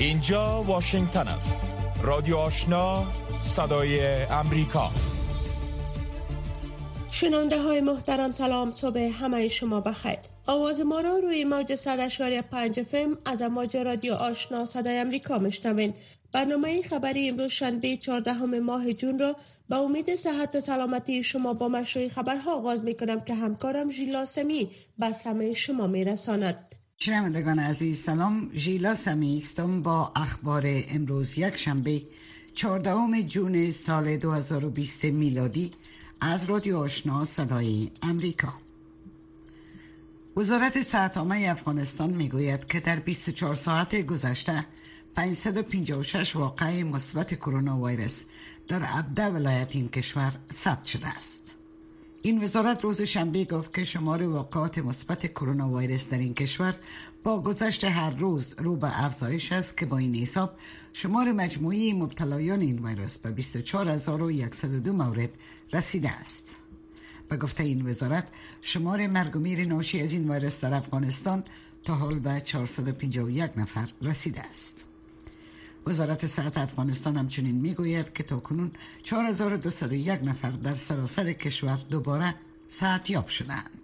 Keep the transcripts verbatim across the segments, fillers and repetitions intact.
اینجا واشنگتن است. رادیو آشنا، صدای امریکا. شنونده های محترم، سلام، صبح همه شما بخیر. آواز ما را روی موج صد اشاری پنج اف ام از امواج رادیو آشنا صدای امریکا میشنوین. برنامه خبری امروز شنبه چهاردهم ماه جون را با امید صحت و سلامتی شما با مشروع خبرها آغاز میکنم که همکارم ژیلا سمی به سمع شما میرساند. شنوندگان عزیز سلام، ژیلا سمی هستم با اخبار امروز یک شنبه چهاردهم جون سال دو هزار و بیست میلادی از رادیو آشنا صدای امریکا. وزارت صحت عامه افغانستان میگوید که در بیست و چهار ساعت گذشته پانصد و پنجاه و شش واقعه مثبت کرونا ویروس در هفده ولایت این کشور ثبت شده است. این وزارت روز شنبه گفت که شمار واقعات مثبت کرونا ویروس در این کشور با گذشت هر روز رو به افزایش است که با این حساب شمار مجموعی مبتلایان این ویروس به بیست و چهار هزار و صد و دو مورد رسیده است. به گفته این وزارت شمار مرگ و میر ناشی از این ویروس در افغانستان تا حال به چهارصد و پنجاه و یک نفر رسیده است. وزارت صحت افغانستان همچنین میگوید که تاکنون چهار هزار و دویست و یک نفر در سراسر کشور دوباره صحتیاب شدند.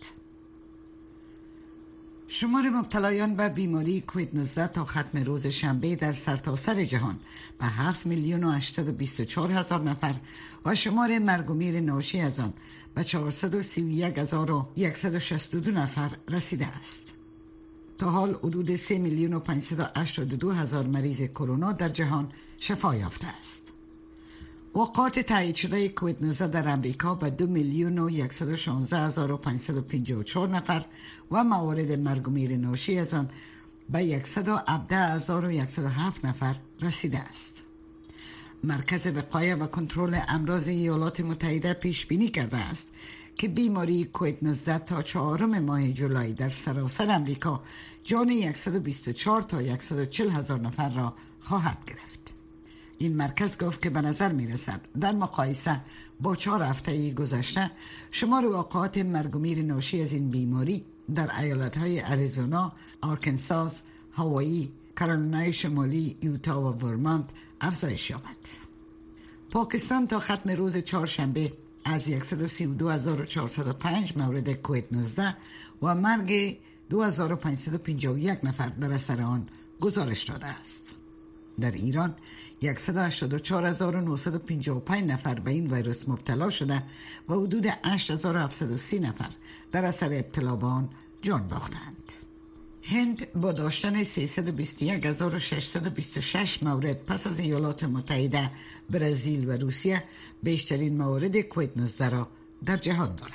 شمار مبتلایان بر بیماری کووید نوزده تا ختم روز شنبه در سرتاسر جهان به هفت میلیون و هشتصد و بیست و چهار هزار نفر و شمار مرگ و میر ناشی از آن به چهارصد و سی و یک هزار و صد و شصت و دو نفر رسیده است. تا حال حدود سه میلیون و پانصد و هشتاد و دو هزار مریض کرونا در جهان شفا یافته است. واقعات تایید شده کووید نوزده در امریکا به دو میلیون و صد و شانزده هزار و پانصد و پنجاه و چهار نفر و موارد مرگ و میر ناشی از آن به صد و هفده هزار و صد و هفت نفر رسیده است. مرکز وقایه و کنترل امراض ایالات متحده پیش بینی کرده است که بیماری کووید نوزده تا چهارم ماه جولای در سراسر امریکا جان صد و بیست و چهار تا صد و چهل هزار نفر را خواهد گرفت. این مرکز گفت که به نظر می رسد در مقایسه با چهار هفته گذشته شمار واقعات مرگ و میر ناشی از این بیماری در ایالت‌های اریزونا، آرکنساس، هاوایی، کارولینای شمالی، یوتا و ورمانت افزایش یافت. پاکستان تا ختم روز چهارشنبه از صد و سی و دو هزار و چهارصد و پنج مورد کووید نوزده و مرگ دو هزار و پانصد و پنجاه و یک نفر در اثر آن گزارش داده است. در ایران صد و هشتاد و چهار هزار و نهصد و پنجاه و پنج نفر به این ویروس مبتلا شده و حدود هشت هزار و هفتصد و سی نفر در اثر ابتلا به آن جان باختند. هند با داشتن سیصد و بیست و یک هزار و ششصد و بیست و شش مورد پس از ایالات متحده، برزیل و روسیه بیشترین موارد کووید نوزده را در جهان دارد.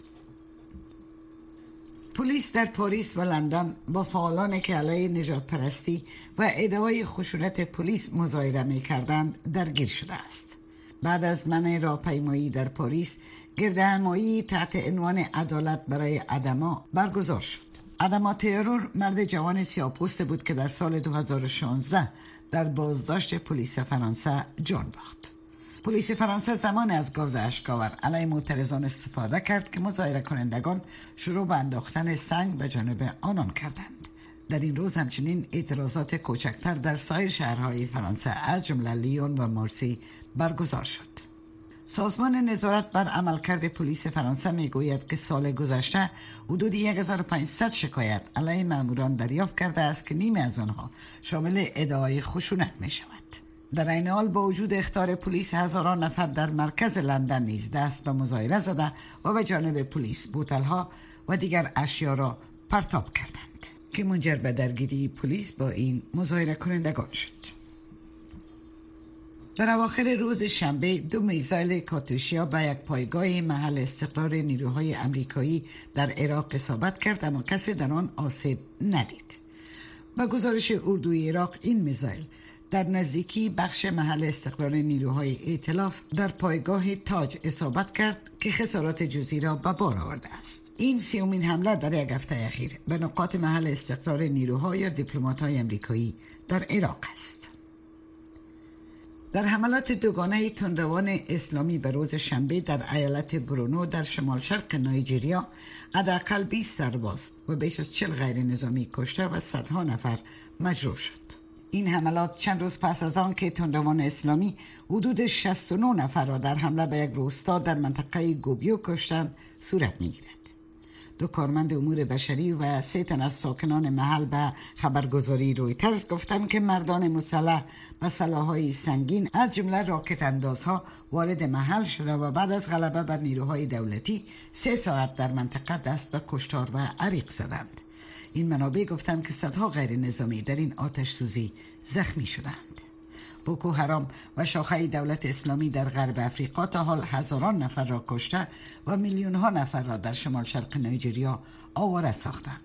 پلیس در پاریس و لندن با فعالان که علیه نژاد پرستی و ادعای خشونت پلیس مظاهره می‌کردند درگیر شده است. بعد از منع راهپیمایی در پاریس، گردهمایی تحت عنوان عدالت برای ادما برگزار شد. ادما تیرور مرد جوان سیاه‌پوست بود که در سال دو هزار و شانزده در بازداشت پلیس فرانسه جان باخت. پلیس فرانسه زمان از گاز اشک‌آور علیه معترضان استفاده کرد که مظاهره کنندگان شروع به انداختن سنگ به جانب آنان کردند. در این روز همچنین اعتراضات کوچکتر در سایر شهرهای فرانسه از جمله لیون و مارسی برگزار شد. سازمان نظارت بر عملکرد پلیس فرانسه میگوید که سال گذشته حدود هزار و پانصد شکایت علیه ماموران دریافت کرده است که نیمه از آنها شامل ادعای خشونت می شود. در این حال با وجود اخطار پلیس هزاران نفر در مرکز لندن نیز دست به مظاهره زده و به جانب پلیس بوتل‌ها و دیگر اشیا را پرتاب کردند که منجر به درگیری پلیس با این مظاهره کنندگان شد. در اواخر روز شنبه دو میزایل کاتوشیا به یک پایگاه محل استقرار نیروهای امریکایی در عراق اصابت کرد اما کسی در آن آسیب ندید. با گزارش اردوی عراق این میزایل در نزدیکی بخش محل استقرار نیروهای ائتلاف در پایگاه تاج اصابت کرد که خسارات جزئی را به بار آورده است. این سیومین حمله در یک هفته اخیر به نقاط محل استقرار نیروها یا دیپلمات‌های آمریکایی در عراق است. در حملات دوگانه تندروان اسلامی به روز شنبه در ایالت برونو در شمال شرق نایجریا حداقل بیست سرباز و بیش از چهل غیر نظامی کشته و صدها نفر مجروح شد. این حملات چند روز پس از آن که تندروان اسلامی حدود شصت و نه نفر را در حمله به یک روستا در منطقه گوبیو کشتند صورت می‌گیرد. دو کارمند امور بشری و سه تن از ساکنان محل به خبرگزاری رویترز گفتند که مردان مسلح با سلاح‌های سنگین از جمله راکت اندازها وارد محل شده و بعد از غلبه بر نیروهای دولتی سه ساعت در منطقه دست به کشتار و عریق زدند. این منابع گفتند که صدها غیر نظامی در این آتش سوزی زخمی شدند. بوکو حرام و شاخه دولت اسلامی در غرب افریقا تا حال هزاران نفر را کشته و میلیون ها نفر را در شمال شرق نایجریا آواره ساختند.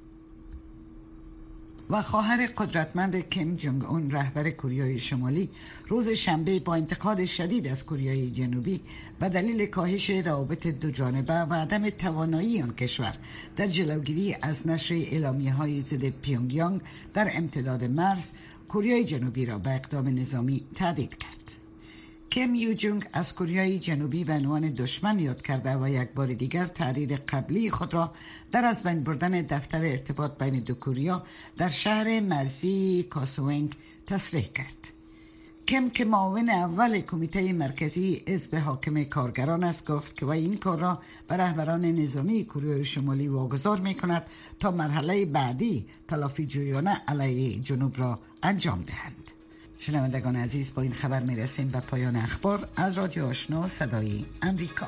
و خواهر قدرتمند کیم جونگ اون رهبر کره شمالی روز شنبه با انتقاد شدید از کره جنوبی به دلیل کاهش روابط دو جانبه و عدم توانایی آن کشور در جلوگیری از نشر اعلامیه‌های ضد پیونگیانگ در امتداد مرز کره جنوبی را به اقدام نظامی تهدید کرد. کیم یو جونگ از کره جنوبی به عنوان دشمن یاد کرده و یک بار دیگر تهدید قبلی خود را در از بین بردن دفتر ارتباط بین دو کره در شهر مرزی کاسوینگ تصریح کرد. کیم که معاون اول کمیته مرکزی حزب حاکم کارگران است گفت که و این کار را به رهبران نظامی کره شمالی واگذار می کند تا مرحله بعدی تلافی جویانه علیه جنوب را انجام دهند. شنوندگان عزیز، با این خبر می رسیم به پایان اخبار از رادیو آشنا صدای امریکا.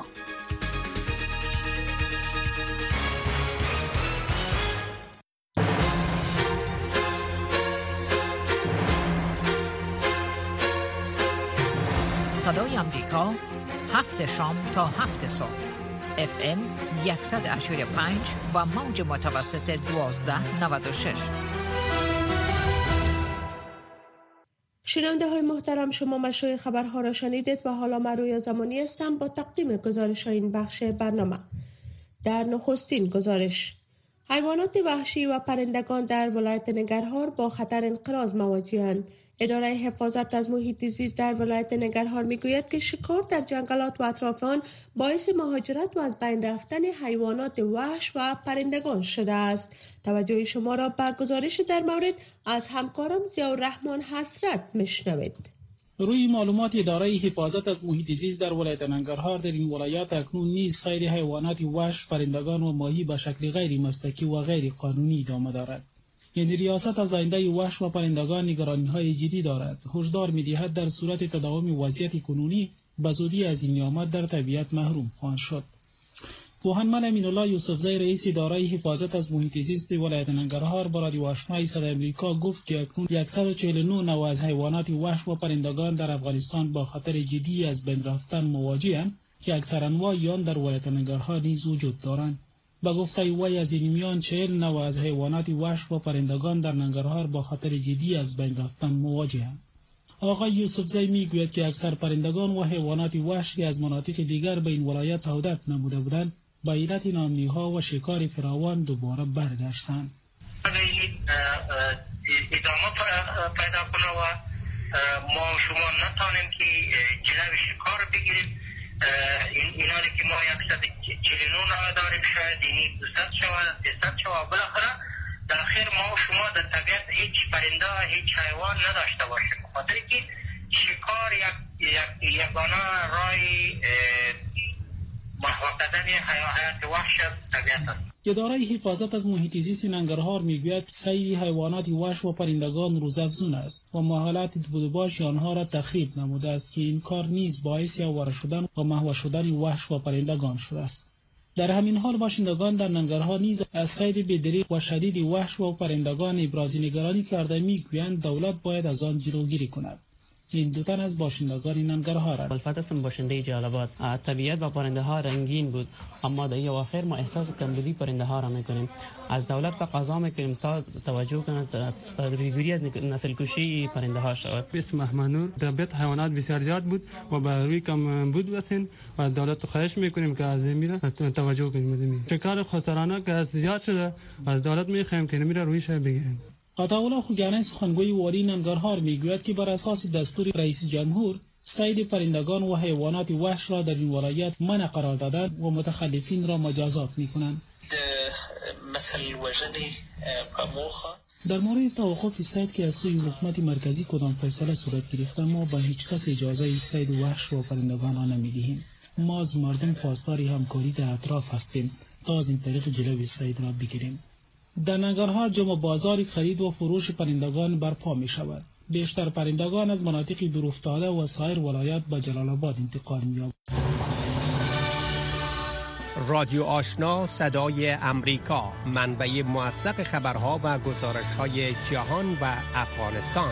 صدای امریکا، هفت شام تا هفت صبح، اف ام صد و هشتاد و پنج و موج متوسط دوازده نود و شش. شنونده های محترم، شما مشروع خبرها را شنیدید و حالا من رویا زمانی هستم با تقدیم گزارش های این بخش برنامه. در نخستین گزارش، حیوانات وحشی و پرندگان در ولایت ننگرهار با خطر انقراض مواجه‌اند. اداره حفاظت از محیط زیست در ولایت ننگرهار میگوید که شکار در جنگلات و اطراف آن باعث مهاجرت و از بین رفتن حیوانات وحش و پرندگان شده است. توجه شما را بر گزارش در مورد از همکارم ضیاءالرحمن حسرت میشنوید. روی معلومات اداره حفاظت از محیط زیست در ولایت ننگرهار، در این ولایت اکنون نیز صید حیوانات وحش، پرندگان و ماهی به شکل غیر مسلکی و غیر قانونی ادامه دارد. یعنی ریاست از آینده وحش و پرندگان نگرانی‌های جدی دارد. هشدار می‌دهد در صورت تداوم وضعیت کنونی به زودی از این نعمت در طبیعت محروم خواهند شد. پوهنمند امین‌الله یوسفزی رئیس اداره حفاظت از محیط زیست ولایت ننگرهار با رادیو آشنا صدای امریکا گفت که اکنون صد و چهل و نه نوع از حیوانات وحش و پرندگان در افغانستان با خطر جدی از بین رفتن مواجه‌اند که اکثر انواع آن در ولایت ننگرهار نیز وجود دارند. با گفته وی از این میان چهل نوع از حیوانات وحش و پرندگان در ننگرهار با خطر جدی از بین رفتن مواجه‌اند. آقای یوسفزی میگوید که اکثر پرندگان و حیوانات وحش که از مناطق دیگر به این ولایت عودت نموده بودند با علت ناامنی‌ها و شکار فراوان دوباره برگشتند. ادامه پیدا کنه و ما شما نتانیم که جلوی شکار بگیریم. این اینانی که ما صد و چهل و نه داریم، شاید اینی دویست شود، سیصد شود، بالاخره در آخر ما شما در طبیعت هیچ پرنده هیچ حیوان نداشته باشیم، بخاطر که شکار یک یگانه رای محو کردن حیوانات وحش طبیعت است. اداره حفاظت از محیط زیست ننگرهار میگوید صید حیوانات وحش و پرندگان روزافزون است و حالات بودباش آنها را تخریب نموده است که این کار نیز باعث آواره شدن و محو شدن وحش و پرندگان شده است. در همین حال باشندگان در ننگرهار نیز از صید بی‌دریغ و شدید وحش و پرندگان ابراز نگرانی کرده میگویند دولت باید از آن جلوگیری کند. این دو تن از باشندگان ننگرهار. البته اسم باشنده جلال‌آباد، طبیعت و پرنده ها رنگین بود، اما در این اواخر ما احساس کمبودی پرنده ها را میکنیم. از دولت تقاضا میکنیم تا توجه کند ریگوری از نسل کشی پرنده ها شود. اسم احمد نور، طبیعت حیوانات بسیار زیاد بود و به روی کم بود واسین و دولت خواهش میکنیم که از میره توجه کنیم. شکار خسرانه که زیاد شده، از دولت میخوایم که میره رویش بگیریم. عطاالله خوگیانی سخنگوی والی ننگرهار میگوید که بر اساس دستور رئیس جمهور صید پرندگان و حیوانات وحش را در این ولایت منع قرار دادند و متخلفین را مجازات میکنند. در مورد توقف صید که از سوی حکومت مرکزی کدام فیصله صورت گرفته، ما به هیچ کس اجازه صید وحش و پرندگان را نمیدهیم. ما از مردم خواستار همکاری در اطراف هستیم تا از این طریق جلوی صید را بگیریم. در ننگرهار جمع بازار خرید و فروش پرندگان برپا می شود. بیشتر پرندگان از مناطق دورافتاده و سایر ولایات به جلال آباد انتقال می یابند. رادیو آشنا صدای امریکا، منبع موثق خبرها و گزارش‌های جهان و افغانستان.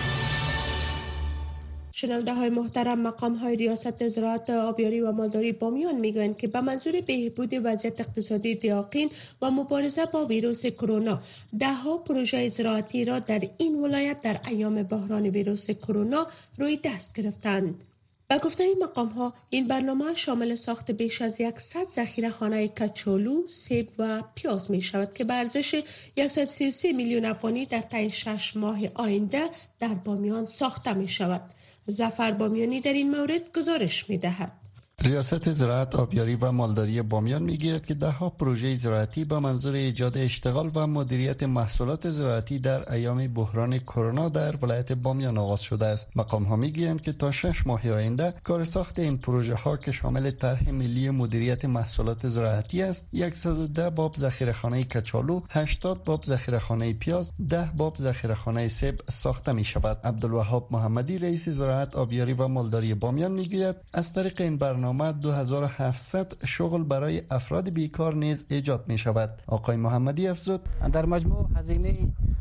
شنونده های محترم، مقام های ریاست زراعت، آبیاری و مالداری بامیان میگویند که به منظور بهبود وضعیت اقتصادی دیاقین و مبارزه با ویروس کرونا، ده ها پروژه زراعتی را در این ولایت در ایام بحران ویروس کرونا روی دست گرفتند. با گفته این مقام ها، این برنامه شامل ساخت بیش از صد ذخیره‌خانه کچالو، سیب و پیاز می شود که به ارزش صد و سی و سه میلیون افغانی در طی شش ماه آینده در بامیان ساخته می شود. ظفر بامیانی در این مورد گزارش می دهد. ریاست زراعت، آبیاری و مالداری بامیان میگوید که ده ها پروژه زراعتی با منظور ایجاد اشتغال و مدیریت محصولات زراعتی در ایام بحران کرونا در ولایت بامیان آغاز شده است. مقام ها میگویند که تا شش ماه آینده کار ساخت این پروژه ها که شامل طرح ملی مدیریت محصولات زراعتی است، صد و ده باب ذخیره‌خانه کچالو، هشتاد باب ذخیره‌خانه پیاز، ده باب ذخیره‌خانه سیب ساخته می شود. عبدالوهاب محمدی، رئیس زراعت، آبیاری و مالداری بامیان میگوید از طریق این برنامه دو هزار و هفتصد شغل برای افراد بیکار نیز ایجاد می شود. آقای محمدی افزود: در مجموع هزینه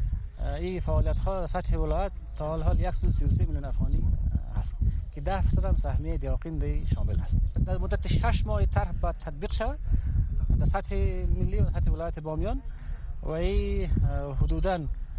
این فعالیت ها سطح ولایت تا حال صد و سی و سه میلیون افغانی است که ده درصد هم سهمیه دیاقین شامل است. در مدت شش ماه طرح باید تطبیق شود در سطح ملی و سطح ولایت بامیان و این حدوداً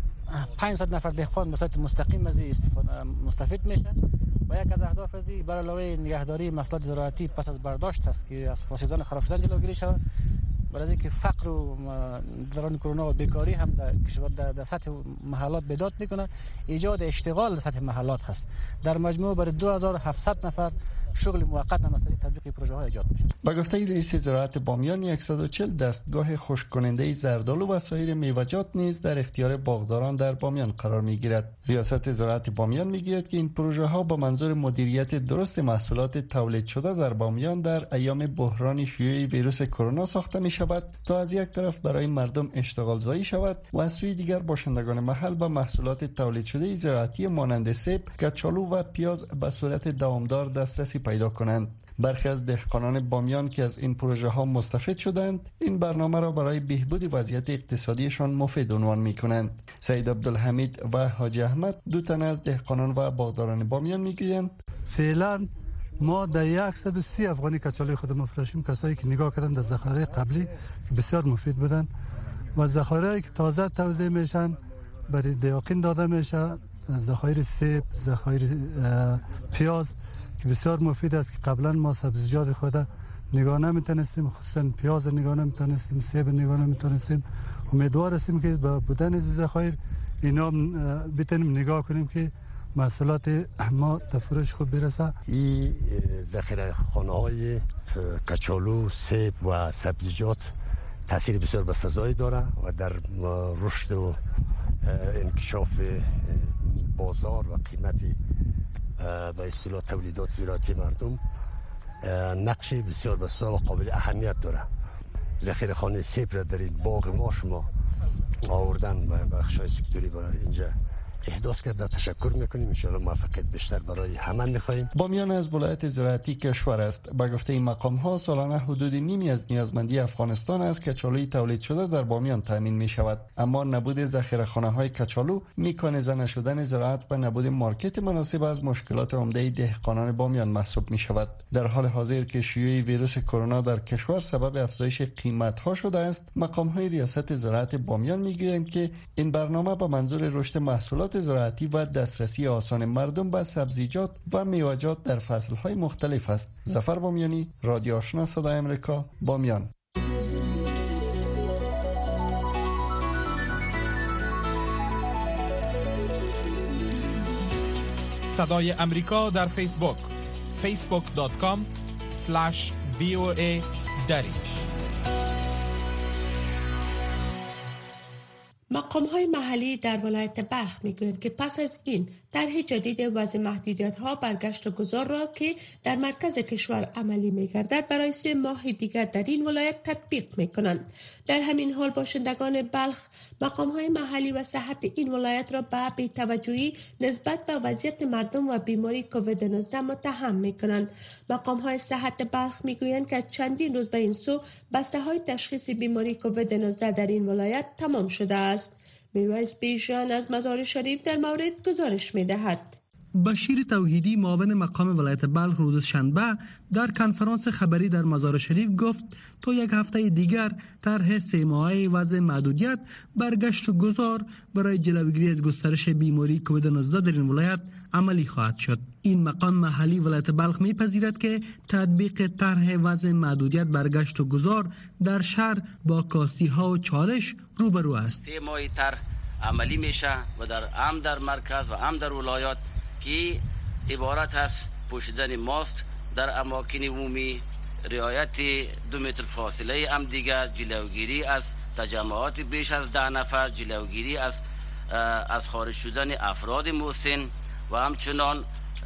پانصد نفر دهقان به صورت مستقیم از مستفید میشن و یک از اهداف از این بر علاوه نگهداری محصولات زراعتی پس از برداشت است که از فاسدان خراب شدن جلوگیری شود، برای از اینکه فقر و دوران کرونا و بیکاری هم در کشور در, در سطح محلات بیداد میکنه، ایجاد اشتغال در سطح محلات هست. در مجموع برای دو هزار و هفتصد نفر شغل موقت هم از طریق تطبیق پروژه ها ایجاد میشه. با گفته رئیس زراعت بامیان، صد و چهل دستگاه خشک کننده زردآلو و سایر میوه‌جات نیز در اختیار باغداران در بامیان قرار میگیرد. ریاست زراعت بامیان میگوید که این پروژه ها با منظور مدیریت درست محصولات تولید شده در بامیان در ایام بحران شیوع ویروس کرونا ساخته می شود تا از یک طرف برای مردم اشتغال زایی شود و از سوی دیگر باشندگان محل به محصولات تولید شده زراعتی مانند سیب، کچالو و پیاز به صورت دوامدار دسترسی پیدا کنند. برخی از دهقانان بامیان که از این پروژه ها مستفید شدند، این برنامه را برای بهبود وضعیت اقتصادیشان مفید عنوان می کنند. سید عبدالحمید و حاجی احمد، دو تن از دهقانان و باغداران بامیان میگویند: فعلا ما در صد و سی افغانی کچالوی خود مفروشیم. کسایی که نگاه کردن در ذخایر قبلی که بسیار مفید بودن و ذخایری که تازه توزیع میشن برای دیاقین داده میشه، ذخایر سیب، ذخایر پیاز که بسیار مفید است که قبلا ما سبزیجات خود نگاه نمیتونستیم، خصوصا پیاز نگاه نمیتونستیم، سیب نگاه نمیتونستیم. امیدوار هستیم که با بودن ذخایر اینا بتونیم نگاه کنیم که محصولات ما به فروش خوب برسه. این ذخیره خانه های کچالو، سیب و سبزیجات تاثیر بسیار بسزایی داره و در رشد و انکشاف بازار و قیمتی به اصطلاح تولیدات زراعتی مردم نقش بسیار بسیار و قابل اهمیت داره. ذخیره خانه سیب را در این باغ ما شما آوردن و بخشای سکتوری برای اینجا احداث کرده. تشکر میکنیم، ان شاءالله موفقیت بیشتر برای همه میخواهیم. بامیان از ولایت زراعتی کشور است. با گفته این مقام ها سالانه حدود نیمی از نیازمندی افغانستان از کچالوی تولید شده در بامیان تامین می شود. اما نبود ذخیره‌خانه های کچالو، میکانیزه نشدن زراعت و نبود مارکت مناسب از مشکلات عمده دهقانان بامیان محسوب می شود. در حال حاضر که شیوع ویروس کرونا در کشور سبب افزایش قیمت ها شده است، مقام های ریاست زراعت بامیان میگویند که این برنامه با منظور رشد محصولات زراعتی و دسترسی آسان مردم به سبزیجات و میوه‌جات در فصل‌های مختلف است. ظفر بامیانی، رادیو آشنا صدای امریکا، بامیان. صدای امریکا در فیسبوک فیسبوک دات کام اسلش وی او ای دری. مقام‌های محلی در ولایت بلخ می‌گویند که پس از این طرح جدید وضع محدودیت‌ها بر گشت و گذار را که در مرکز کشور عملی می‌گردد برای سه ماه دیگر در این ولایت تطبیق می‌کنند. در همین حال باشندگان بلخ مقام‌های محلی و صحت این ولایت را به بی‌توجهی نسبت به وضعیت مردم و بیماری کووید نوزده متهم می‌کنند. مقام‌های صحت بلخ می‌گویند که چندین روز به این سو بسته‌های تشخیص بیماری کووید نوزده در این ولایت تمام شده است. میرویس بیژن از مزار شریف در مورد گزارش می‌دهد. بشیر توحیدی معاون مقام ولایت بلخ روز شنبه در کنفرانس خبری در مزار شریف گفت تا یک هفته دیگر طرح سه ماهه وضع محدودیت برگشت و گذار برای جلوگیری از گسترش بیماری کووید نوزده در این ولایت عملی خواهد شد. این مقام محلی ولایت بلخ میپذیرد که تطبیق طرح وضع محدودیت برگشت و گذار در شهر با کاستی ها و چالش روبرو است. سه ماهه طرح عملی میشه و در هم در مرکز و هم در ولایات که عبارت است پوشیدن ماسک در اماکن عمومی، رعایت دو متر فاصله هم دیگر، جلوگیری از تجمعات بیش از ده نفر، جلوگیری از از خارج شدن افراد مسن و همچنان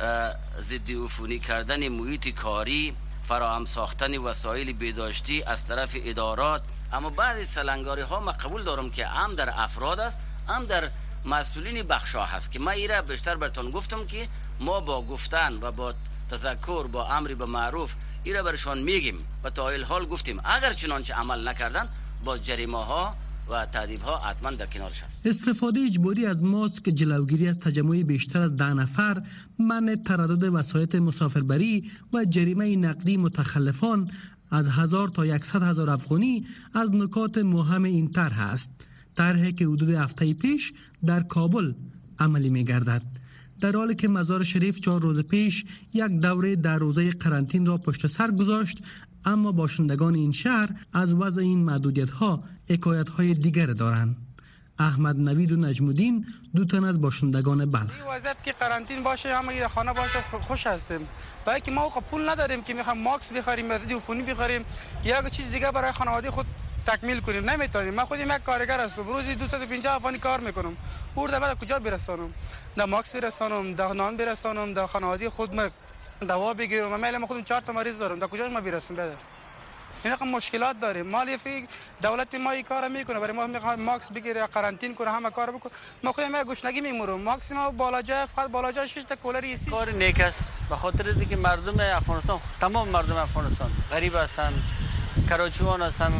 ضد عفونی کردن محیط کاری، فراهم ساختن وسایل بهداشتی از طرف ادارات. اما بعضی سلنگاری ها ما قبول دارم که هم در افراد است هم در مسئولین بخشا هست که من ایره بیشتر براتون گفتم که ما با گفتن و با تذکر با امر به معروف ایره برشان میگیم و تا این حال گفتیم اگر چنانچه عمل نکردن با جریمه ها و تعذیب ها حتما در کنارش هست. استفاده اجباری از ماسک، جلوگیری از تجمع بیشتر از ده نفر، منع تردد وسایط مسافربری و جریمه نقدی متخلفان از هزار تا یکصد هزار افغانی از نکات مهم این طرح است. طرحی که حدود هفته پیش در کابل عملی می گردد. در حالی که مزار شریف چهار روز پیش یک دوره در روزه قرنطینه را پشت سر گذاشت، اما باشندگان این شهر از وضع این محدودیت ها حکایت های دیگر دارند. احمد نوید و نجم الدین دو تن از باشندگان بلخ. این وضعیت که قرنطینه باشه همه خانه باشه خوش هستیم. برای که ما پول نداریم که میخوام ماکس بخریم، مزید عفونی بخریم، یا چیز دیگه برای خانواده خود تکمیل کنیم نمیتونیم. من خودم یک کارگر هستم، روزی دویست و پنجاه افغانی کار میکنم. برده بعد کجا برسانم؟ در ماکس برسانم، در نان برسانم، در خانواده خود من دوا بگیرم. من خودم چهار تا مریض دارم، در کجا ما برسم بده؟ این رقم مشکلات داریم. مالی فی دولت ما این کارو میکنه، برای ما میخواد ماکس بگیره، قرنطینه کنه، همه کارو بکنه. ما خودم ما گشنگی میمورم. ماکس ما بالاجا فقط بالاجا شش تا کولر ایسی. کار نیک است به خاطر اینکه مردم افغانستان، تمام مردم افغانستان غریب هستند، کراچیوان هستند،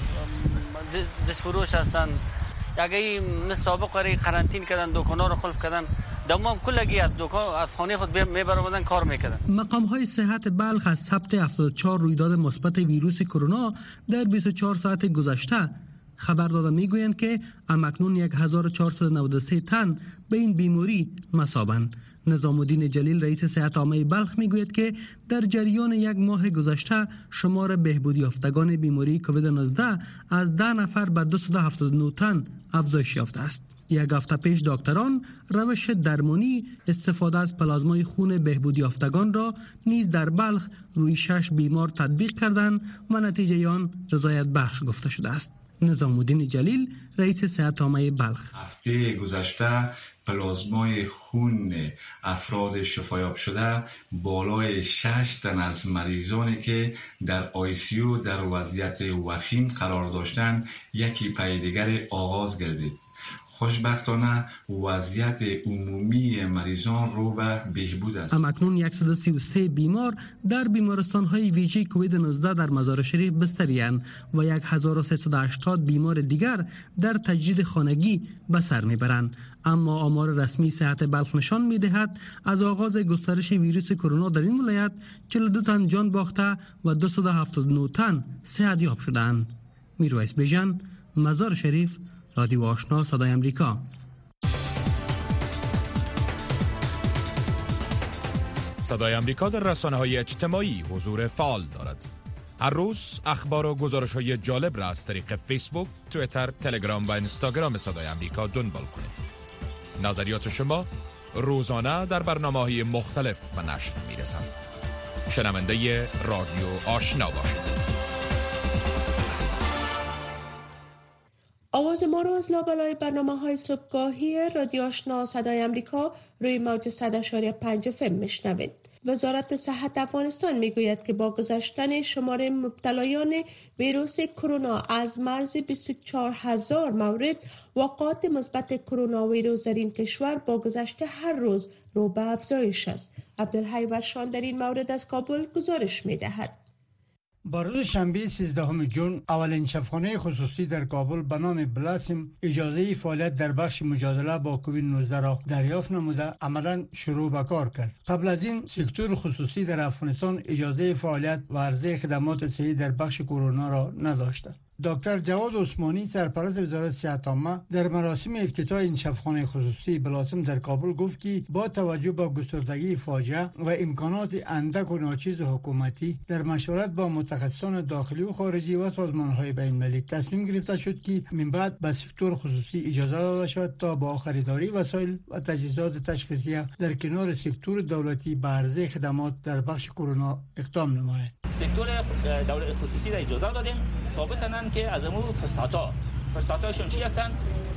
دستفروش هستند. اگه مثل سابق قراری قرنطینه کردن، دکانا رو خلف کردن، تمام کلگی از دکان از خانه خود میبرودن کار میکردن. مقام های صحت بلخ از ثبت هفتاد و چهار رویداد مثبت ویروس کرونا در بیست و چهار ساعت گذشته خبر داده میگویند که همکنون هزار و چهارصد و نود و سه تن به این بیماری مصابند. نظام الدین جلیل رئیس صحت عامه بلخ میگوید که در جریان یک ماه گذشته شمار بهبودی یافتگان بیماری کووید نوزده از ده نفر به دویست و هفتاد و نه تن افزایش یافته است. یک هفته پیش دکتران روش درمانی استفاده از پلازمای خون بهبودی یافتگان را نیز در بلخ روی شش بیمار تطبیق کردند و نتیجه آن رضایت بخش گفته شده است. نظام الدین جلیل رئیس صحت عامه بلخ: هفته گذشته پلازمای خون افراد شفایاب شده بالای شش تن از مریضانی که در آی سی یو در وضعیت وخیم قرار داشتند یکی پی دیگر آغاز گردید. خوشبختانه وضعیت عمومی مریضان رو به بهبود است. همکنون صد و سی و سه بیمار در بیمارستان‌های ویژه کووید نوزده در مزار شریف بستری‌اند و هزار و سیصد و هشتاد بیمار دیگر در تجدید خانگی به سر میبرند. اما آمار رسمی صحت بلخ نشان می‌دهد از آغاز گسترش ویروس کرونا در این ولایت چهل و دو تن جان باخته و دویست و هفتاد و نه تن صحتیاب شدند. میرویس بیژن، مزار شریف، رادیو آشنا صدای امریکا. صدای امریکا در رسانه‌های اجتماعی حضور فعال دارد. هر روز اخبار و گزارش‌های جالب را از طریق فیسبوک، توییتر، تلگرام و اینستاگرام صدای امریکا دنبال کنید. نظریات شما روزانه در برنامه‌های مختلف و نشر می‌رسند. شنونده رادیو آشنا باشید. آواز ما را از لابلای برنامه‌های صبحگاهی رادیو آشنا صدای امریکا روی موج صد و شش پنج اف ام میشنوید. وزارت صحت افغانستان میگوید که با گذشتن شمار مبتلایان ویروس کرونا از مرز بیست و چهار هزار مورد، واقعات مثبت کرونا ویروس در این کشور با گذشت هر روز رو به افزایش است. عبدالحی ورشان در این مورد از کابل گزارش میدهد. با روز شنبه سیزدهم ژوئن اولین شفاخانه خصوصی در کابل به نام بلاسم اجازه فعالیت در بخش مجادله با کووید نوزده را دریافت نموده عملا شروع به کار کرد. قبل از این سکتور خصوصی در افغانستان اجازه فعالیت و عرضه خدمات صحی در بخش کرونا را نداشته. دکتر جواد عثمانی سرپرست وزارت صحت عامه در مراسم افتتاح این شفاخانه خصوصی بلاسم در کابل گفت که با توجه به گستردگی فاجعه و امکانات اندک و ناچیز حکومتی در مشورت با متخصصان داخلی و خارجی و سازمان‌های بین‌المللی تصمیم گرفته شد که من بعد به سکتور خصوصی اجازه داده شود تا با خریداری وسایل و تجهیزات تشخیصیه در کنار سکتور دولتی به عرضه خدمات در بخش کرونا اقدام نماید. سکتور دولت خصوصی را اجازه دادیم تا بتونن که از امور فرصتا فرصتاشون چی هستن؟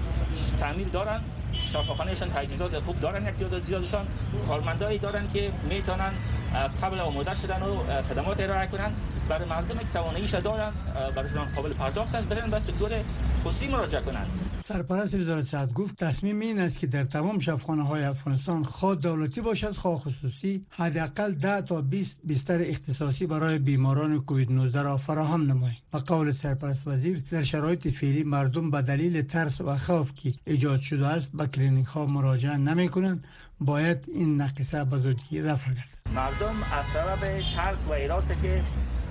تعمیر دارن، شفاخانهشون تجهیزات خوب دارن، احتیاجات زیادشان، کارمندایی دارن که میتونن از قبل آماده شدن و خدمات ارائه کنن برای مردمی که تواناییش دارن برایشون قابل پرداخت است برن به سکتور خصوصی مراجعه کنن. سرپرست وزارت صحت گفت تصمیم این است که در تمام شفاخانه‌های افغانستان خواه دولتی باشد خواه خصوصی حداقل ده تا بیست بستر اختصاصی برای بیماران کووید نوزده را فراهم نمایند. به قول سرپرست وزیر در شرایط فعلی مردم به دلیل ترس و خوف که ایجاد شده است به کلینیک‌ها مراجعه نمی‌کنند. باید این نقصه به زودی رفع گردد. مردم از سبب ترس و هراسی که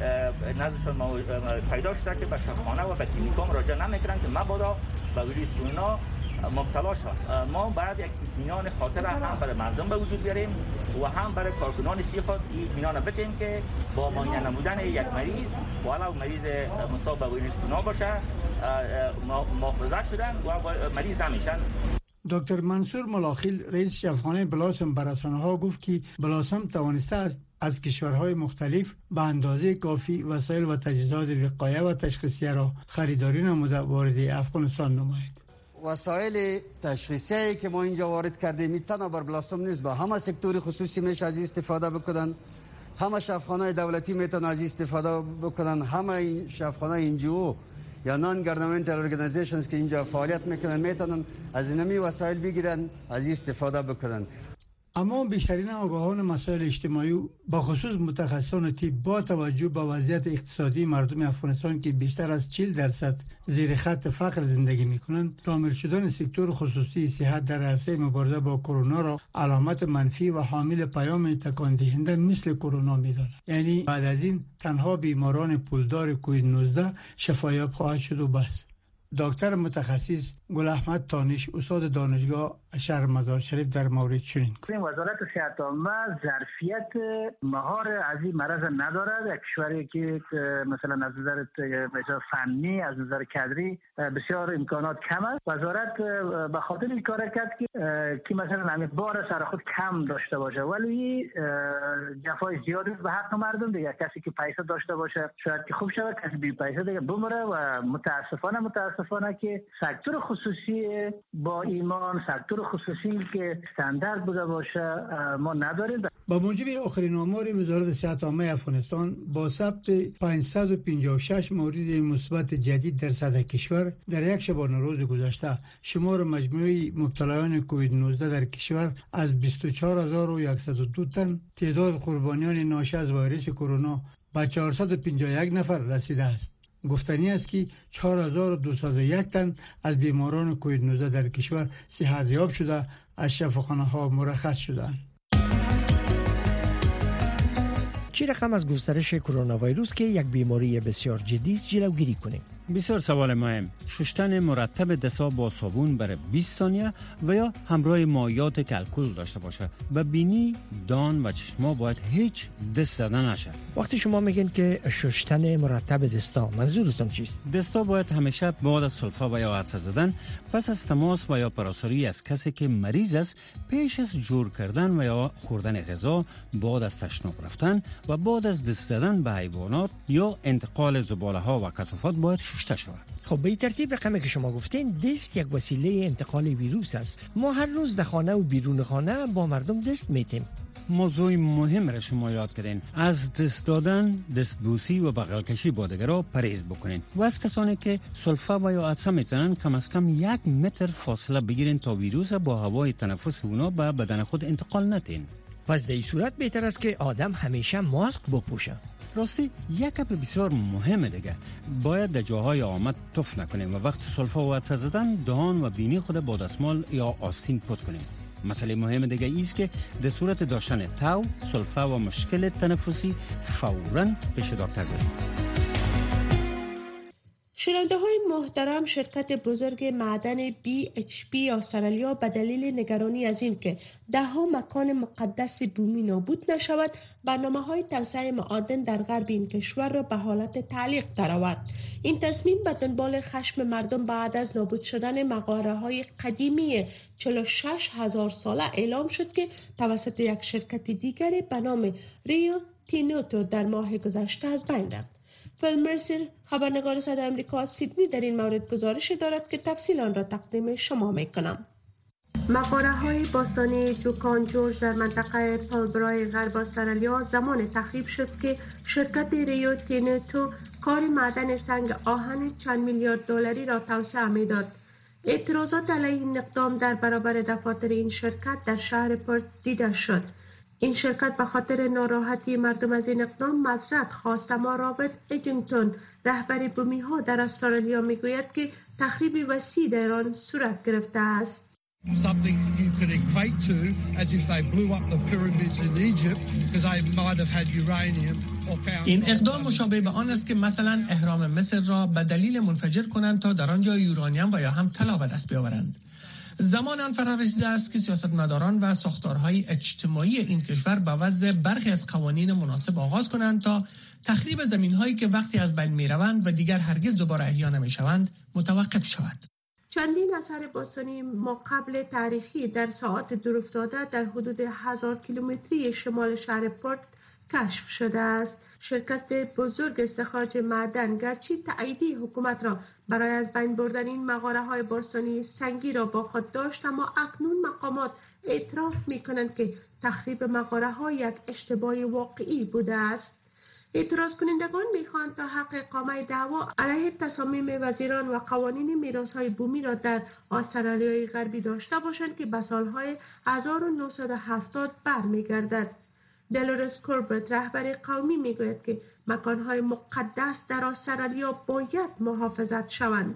نزدشان پیدا شده که به شفاخانه و به کلینیک‌ها مراجعه نمی‌کنند که مبادا به ویروس کرونا مبتلا شد. ما باید یک اطمینان خاطر هم برای مردم به وجود بیاریم و هم برای کارکنان سی خود اطمینان بدیم که با معاینه نمودن یک مریض ولو مریض مصاب به ویروس کرونا باشه محافظت شدن و مریض نمیشن. دکتر منصور ملاخیل رئیس شفاخانه بلاسم به رسانه‌ها گفت که بلاسم توانسته است از کشورهای مختلف به اندازه کافی وسایل و تجهیزات وقایه و تشخیصیه را خریداری نموده وارد افغانستان نماید. وسایل تشخیصی که ما اینجا وارد کردیم این تنها بر بلاسم نیست، با همه سکتور خصوصی میشه از استفاده بکنن، همه شفاخانه دولتی میتونن از استفاده بکنن، همه شفاخانه انجیو یا نان گورنمنتال ارگانایزیشنز که اینجا فعالیت میکنن میتونن از اینمی وسایل بگیرن از استفاده بکنن. اما بیشترین آگاهان مسائل اجتماعی با خصوص متخصصان طب با توجه به وضعیت اقتصادی مردم افغانستان که بیشتر از چهل درصد زیر خط فقر زندگی میکنند، شامل شدن سکتور خصوصی صحت در عرصه مبارزه با کرونا را علامت منفی و حامل پیام تکان دهنده مثل کرونا میدانند. یعنی بعد از این تنها بیماران پولدار کووید نوزده شفایاب خواهد شد و بس. دکتر متخصص گل احمد تانش استاد دانشگاه شهر مزار شریف در مورد چنین گفت وزارت صحت عامه ظرفیت مهار از این مرض ندارد. یک کشوری که مثلا از نظر فنی از نظر کادری بسیار امکانات کم است. وزارت به خاطر این کار کرد که که مثلا همین بار سر خود کم داشته باشه، ولی جفای زیادی به حق مردم دیگه. کسی که پیسه داشته باشه شاید که خوب شود، کسی بی پیسه دیگه بمره و متاسفانه متاسفانه که سکتور خصوصی با ایمان، سکتور خصوصی که استاندارد بوده باشه ما نداریم. با موجب آخرین آمار وزارت صحت عامه افغانستان با ثبت پانصد و پنجاه و شش مورد مثبت جدید در سطح کشور در یک شبانه روز گذشته، شمار مجموعی مبتلایان کووید نوزده در کشور از بیست و چهار هزار و صد و دو تن، تعداد قربانیان ناشی از ویروس کرونا به چهارصد و پنجاه و یک نفر رسیده است. گفتنی است که چهار هزار و دویست و یک تن از بیماران کووید نوزده در کشور صحتیاب شده از شفاخانه‌ها مرخص شدند. چه رقم از گسترش کرونا ویروس که یک بیماری بسیار جدی است جلوگیری کنیم؟ بسیار سوال مهم. شستن مرتب دست‌ها با صابون برای بیست ثانیه و یا همراه مایعات که الکل داشته باشه. به بینی، دان و چشما باید هیچ دست زدن نشه. وقتی شما میگین که شستن مرتب دستا، منظورتون چیست؟ دستا باید همیشه بعد از سلفه و یا عطسه زدن، پس از تماس و یا پراساری از کسی که مریض است، پیش از جور کردن و یا خوردن غذا، بعد از تشناب رفتن و بعد از دست زدن به حیوانات یا انتقال زباله ها و کثافات باید کشته شود. خب به این ترتیب رقمی که شما گفتین دست یک وسیله انتقال ویروس است. ما هر روز در خانه و بیرون خانه با مردم دست میتیم. موضوع مهم را شما یاد کردین. از دست دادن، دستبوسی و بغل کشی با دیگران پرهیز بکنین و از کسانی که سلفه و یا عطسه میزنن کم از کم یک متر فاصله بگیرین تا ویروس با هوای تنفس اونا به بدن خود انتقال ندین. پس در این صورت بهتر است که آدم همیشه ماسک بپوشه. راستی یک کپ بسیار مهمه دیگه، باید در جاهای آمد تف نکنیم و وقت سلفه و عطسه زدن دهان و بینی خود با دستمال یا آستین پاک کنیم. مسئله مهم دیگه ایست که در صورت داشتن تاو، سلفه و مشکل تنفسی فوراً پیش دکتر برید. شنونده های محترم، شرکت بزرگ معدن بی اچ پی استرالیا به دلیل نگرانی از این که ده ها مکان مقدس بومی نابود نشود، برنامه های توسعه معادن در غرب این کشور را به حالت تعلیق درآورد. این تصمیم به دنبال خشم مردم بعد از نابود شدن مقبره های قدیمی چهل و شش هزار ساله اعلام شد که توسط یک شرکت دیگری به نام ریو تینتو در ماه گذشته از بین رفت. فیل مرسر، خبرنگار صدای آمریکا از سیدنی، در این مورد گزارش دارد که تفصیل آن را تقدیم شما میکنم. مقبره های باستانی جوکان جورج در منطقه پالبرای غرب استرالیا زمان تخریب شد که شرکت ریو تینتو کار معدن سنگ آهن چند میلیارد دلاری را توسعه میداد. اعتراضات علیه این اقدام در برابر دفاتر این شرکت در شهر پرت دیده شد. این شرکت به خاطر ناراحتی مردم از این اقدام معذرت خواست، اما رابرت ادینگتون، رهبر بومی ها در استرالیا، میگوید که تخریب وسیع در آن صورت گرفته است. Something you could equate to as if they blew up the pyramids in Egypt because they might have had uranium or found. این اقدام مشابه به آن است که مثلا اهرام مصر را به دلیل منفجر کنند تا در آنجا یورانیم و یا هم طلا به دست بیاورند. زمان آن فرا رسیده است که سیاستمداران و ساختارهای اجتماعی این کشور به وضع برخی از قوانین مناسب آغاز کنند تا تخریب زمین‌هایی که وقتی از بین می‌روند و دیگر هرگز دوباره احیا نمی‌شوند متوقف شود. چندین اثر باستانی ما قبل تاریخی در ساعات دورافتاده در حدود هزار کیلومتری شمال شهر پورت کشف شده است. شرکت بزرگ استخراج معدن گرچه تایید حکومت را برای از بین بردن این مغاره های باستانی سنگی را با خود داشت، اما اکنون مقامات اعتراف می کنند که تخریب مغاره ها یک اشتباه واقعی بوده است. اعتراض کنندگان میخواهند تا حق اقامه دعوا علیه تصامیم وزیران و قوانین میراث‌های بومی را در استرالیای غربی داشته باشند که به سالهای هزار و نهصد و هفتاد برمیگردد. دلورس کوربت، رهبر قومی، میگوید که مکانهای مقدس در استرالیا باید محافظت شوند.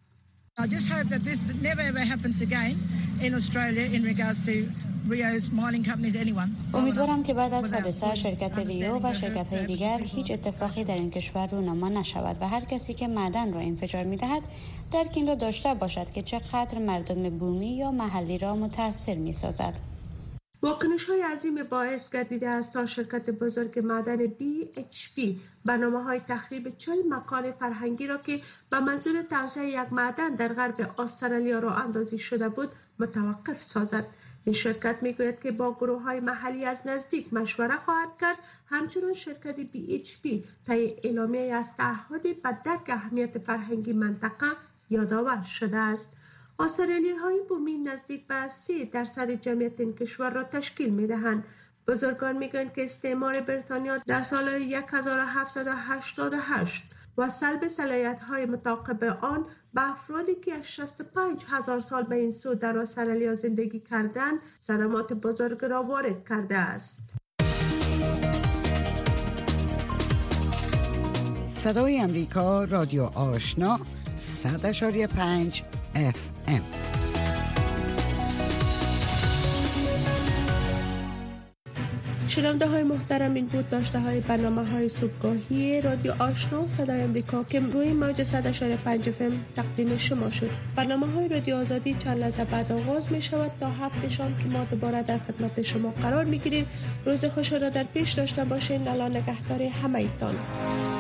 I just hope that this never ever happens again in Australia in regards to Rio's mining companies, anyone. امیدوارم که بعد از حادثه شرکت ریو و شرکت‌های دیگر هیچ اتفاقی در این کشور رونما نشود و هر کسی که معدن را انفجار می‌دهد درک این را داشته باشد که چقدر مردم بومی یا محلی را متاثر می‌سازد. واکنش های عظیم باعث گردیده است تا شرکت بزرگ معدن بی اچ پی برنامه های تخریب چهل مکان فرهنگی را که به منظور توسعه یک معدن در غرب استرالیا را اندازی شده بود متوقف سازد. این شرکت میگوید که با گروه های محلی از نزدیک مشوره خواهد کرد. همچنین شرکت بی اچ پی طی اعلامیه از تعهد به درک اهمیت فرهنگی منطقه یادآور شده است. استرالیایی های بومی نزدیک به سه درصد جمعیت این کشور را تشکیل می دهند. بزرگان می گویند که استعمار بریتانیا در سال هزار و هفتصد و هشتاد و هشت و سلب صلاحیت های متعاقب آن به افرادی که از شصت و پنج هزار سال به این سو در استرالیا زندگی کردند صدمات بزرگ را وارد کرده است. صدای امریکا، رادیو آشنا، صد اشاری پنج اف ام. شنونده های محترم، این بود داشته های برنامه های صبحگاهی رادیو آشنا صدای امریکا که روی موج صد اشاری پنج اف ام تقدیم شما شد. برنامه های رادیو آزادی چند لحظه بعد آغاز می شود تا هفت شام که ما دوباره در خدمت شما قرار می گیریم. روز خوش را در پیش داشته باشین. الله نگهدار همه ایتان.